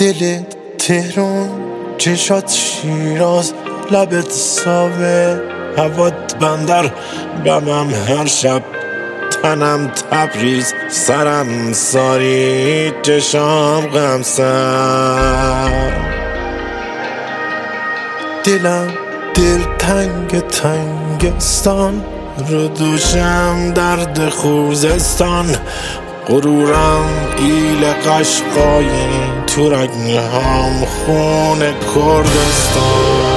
دلت تهران، چشات شیراز، لبت ساوه، هوات بندر، بمم هر شب، تنم تبریز، سرم ساری، چشام غمسر. دلم دل تنگ تنگستان، رو دوشم درد خوزستان، غرورم ایل قشقایی، تو رگهام خون کردستان.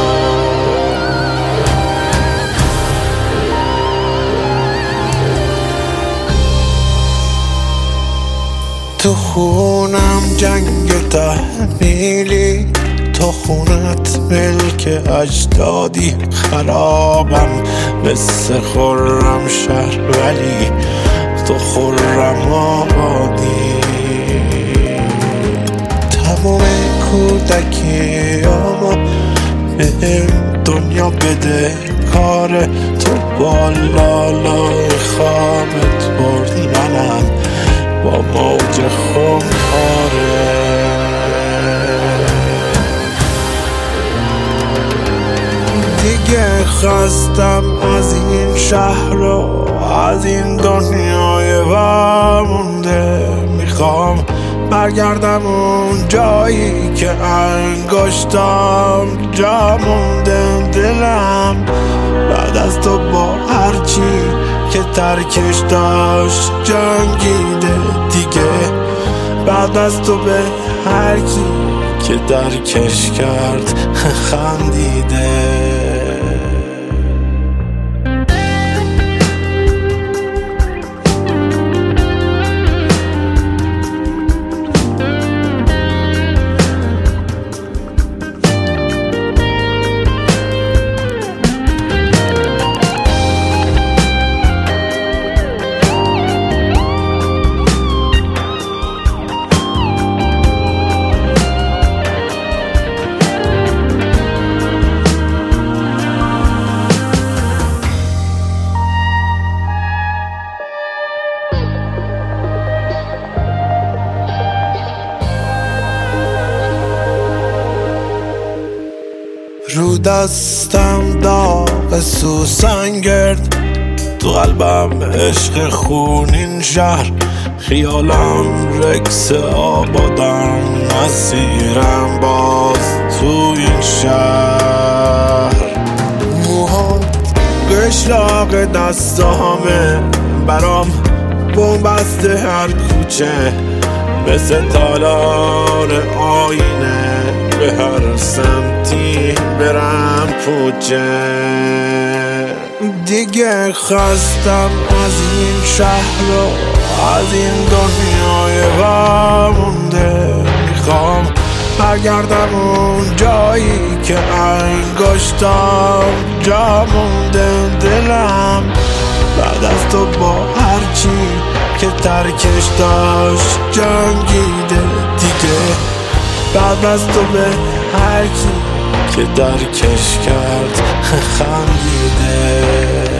تو خونم جنگ تحمیلی، تو خونت ملک اجدادی، خرابم مثل خرم شهر ولی تو خرم آبادی. تمام کودکیامو بهم دنیا بده کاره، تو بالالای خوابت برد منم با موج خونخواره. دیگه خستم از این شهر و از این دنیای وامونده، میخوام برگردم اون جایی که انگشتام جا مونده. دلم بعد از تو با هرچی که ترکش داشت جنگیده دیگه، بعد از تو به هر کی که درکش کرد خندیده. رو دستم داغ سوسن گرد، تو قلبم عشق خونین شهر، خیالم رکس آبادم، مسیرم باز تو این شهر. موهات قشلاق دستامه، برام بومبسته هر کوچه، مثل تالار آینه، به هر سمتی برم کوچه. دیگه خستم از این شهر و از این دنیای وامونده، میخوام برگردم اون جایی که انگشتام جا مونده. دلم بعد از تو با هرچی که ترکش داشت جنگیده دیگه، بعد از تو به هر کی که درکش کرد خندیده.